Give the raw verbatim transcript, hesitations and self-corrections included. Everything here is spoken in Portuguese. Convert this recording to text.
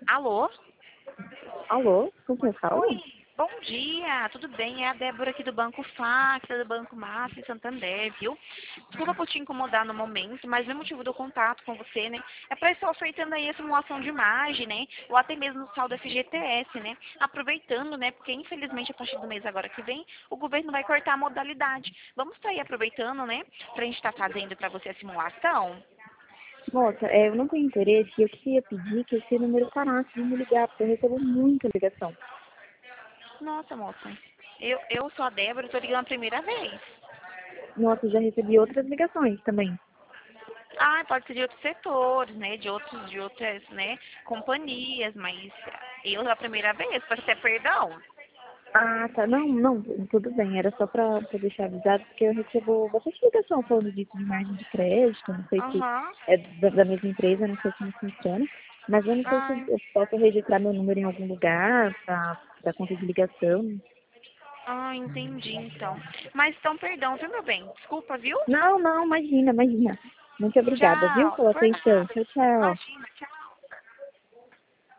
Alô? Alô, com quem fala? Oi, bom dia, tudo bem? É a Débora aqui do Banco Facta, do Banco Mafra, Santander, viu? Desculpa por te incomodar no momento, mas o motivo do contato com você, né, é para estar ofertando aí a simulação de imagem, né, ou até mesmo no saldo F G T S, né, aproveitando, né, porque infelizmente a partir do mês agora que vem, o governo vai cortar a modalidade. Vamos estar aí aproveitando, né, para a gente estar fazendo para você a simulação? Moça, é, eu não tenho interesse e eu queria pedir que esse número parasse de me ligar, porque eu recebo muita ligação. Nossa, moça, eu, eu sou a Débora, estou ligando a primeira vez. Nossa, eu já recebi outras ligações também. Ah, pode ser de outros setores, né? De outros, de outras, né, companhias, mas eu a primeira vez, pode ser perdão. Ah, tá. Não, não, tudo bem. Era só pra, pra deixar avisado, porque eu recebo bastante ligação falando disso de margem de crédito. Não sei se Aham. é da, da mesma empresa, não sei como funciona. Mas eu não sei se Ai, eu posso registrar meu número em algum lugar pra, pra conta de ligação. ah, entendi então. Mas então, perdão, viu, meu bem? Desculpa, viu? Não, não, imagina, imagina. Muito obrigada, viu, Tchau. pela Por atenção. nada. Tchau, tchau. Imagina, tchau.